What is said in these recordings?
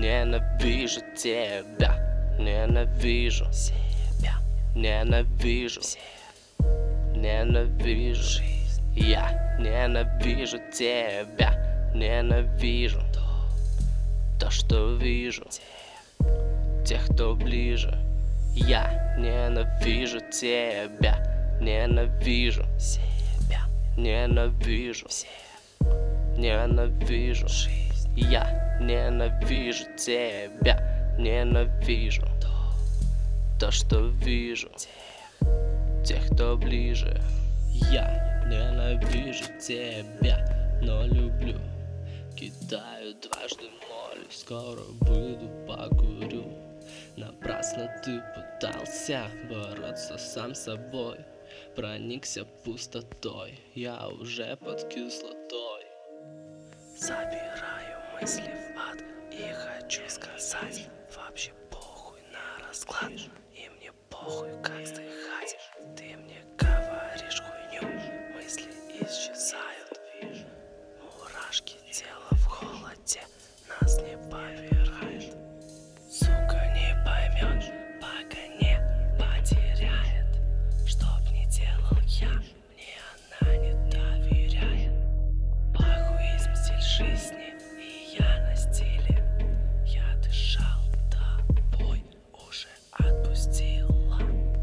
Ненавижу тебя, ненавижу себя, ненавижу, ненавижу жизнь. Я ненавижу тебя, ненавижу то, что вижу, тех, кто ближе. Я ненавижу тебя, ненавижу себя, ненавижу, ненавижу жизнь. Я ненавижу тебя, ненавижу то, что вижу, тех, кто ближе. Я ненавижу тебя, но люблю. Кидаю дважды, молюсь, скоро выйду покурю. Напрасно ты пытался бороться сам собой, проникся пустотой, я уже под кислотой. Забираю мысли в ад и хочу сказать: вообще похуй на расклад, и мне похуй, как вздыхать. Ты мне говоришь хуйню, мысли исчезают, вижу мурашки, тело в холоде нас не побирает. Сука не поймет, пока не потеряет. Чтоб не делал я, мне она не доверяет. Похуизм, стиль жизни, и я на стиле. Я дышал тобой, уже отпустила.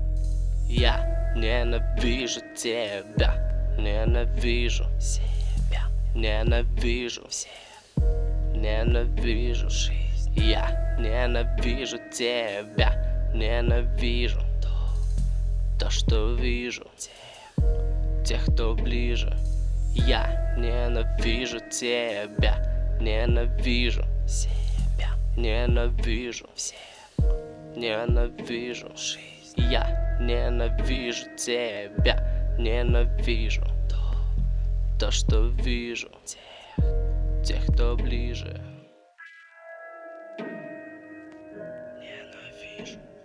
Я ненавижу тебя, ненавижу себя, ненавижу всех, ненавижу жизнь. Я ненавижу тебя, ненавижу то, что вижу, тех, кто ближе. Я ненавижу тебя, ненавижу себя, ненавижу всех, ненавижу жизнь. Я ненавижу тебя, ненавижу то, что вижу, тех, кто ближе. Ненавижу.